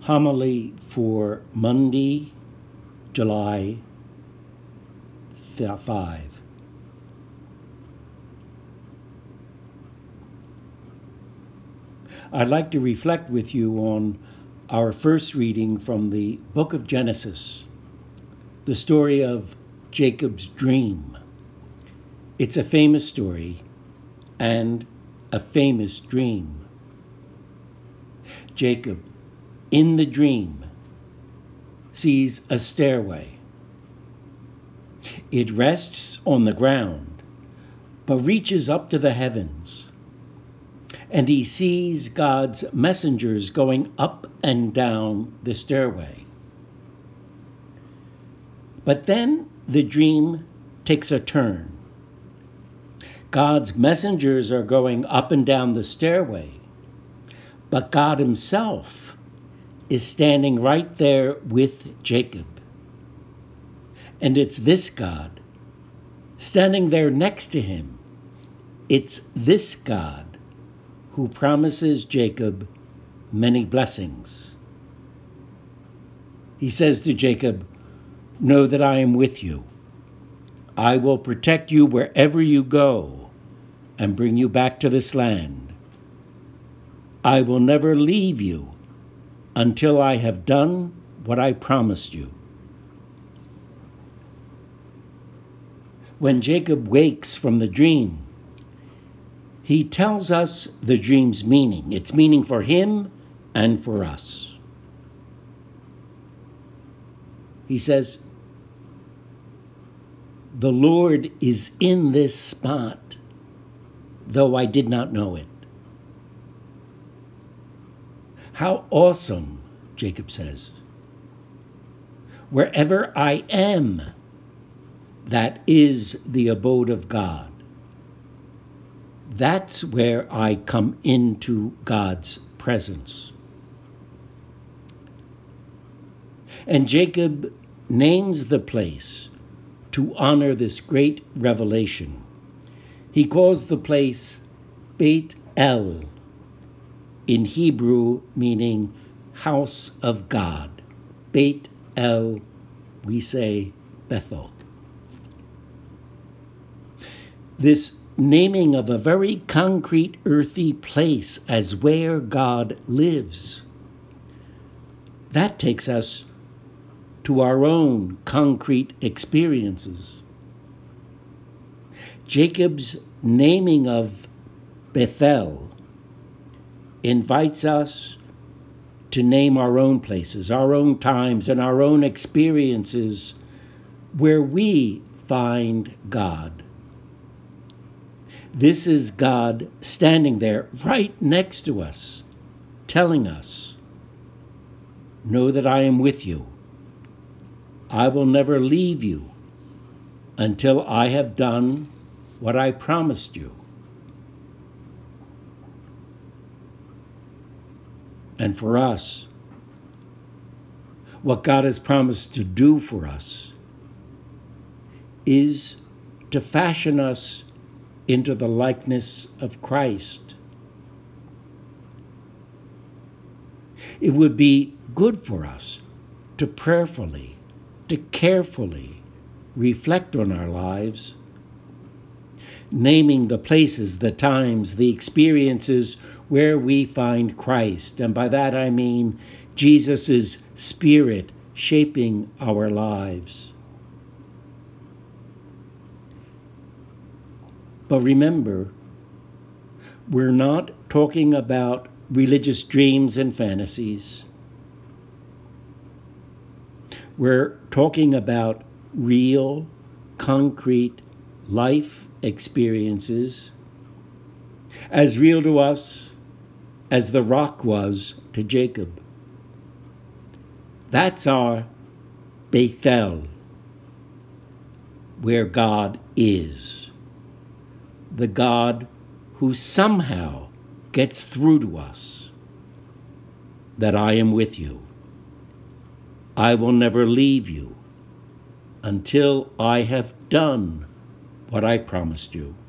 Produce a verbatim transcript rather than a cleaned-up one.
Homily for Monday, July fifth. I'd like to reflect with you on our first reading from the book of Genesis, the story of Jacob's dream. It's a famous story and a famous dream. Jacob, in the dream, sees a stairway. It rests on the ground, but reaches up to the heavens. And he sees God's messengers going up and down the stairway. But then the dream takes a turn. God's messengers are going up and down the stairway, but God himself is standing right there with Jacob. And it's this God, standing there next to him, it's this God who promises Jacob many blessings. He says to Jacob, "Know that I am with you. I will protect you wherever you go and bring you back to this land. I will never leave you until I have done what I promised you." When Jacob wakes from the dream, he tells us the dream's meaning, its meaning for him and for us. He says, "The Lord is in this spot, though I did not know it." How awesome, Jacob says. "Wherever I am, that is the abode of God. That's where I come into God's presence." And Jacob names the place to honor this great revelation. He calls the place Beit El, in Hebrew meaning house of God. Beit El, we say Bethel. This naming of a very concrete earthy place as where God lives, that takes us to our own concrete experiences. Jacob's naming of Bethel invites us to name our own places, our own times, and our own experiences where we find God. This is God standing there right next to us, telling us, "Know that I am with you. I will never leave you until I have done what I promised you." And for us, what God has promised to do for us is to fashion us into the likeness of Christ. It would be good for us to prayerfully, to carefully reflect on our lives, naming the places, the times, the experiences where we find Christ. And by that I mean Jesus' Spirit shaping our lives. But remember, we're not talking about religious dreams and fantasies. We're talking about real, concrete life experiences, as real to us as the rock was to Jacob. That's our Bethel, where God is. The God who somehow gets through to us that I am with you. I will never leave you until I have done what I promised you.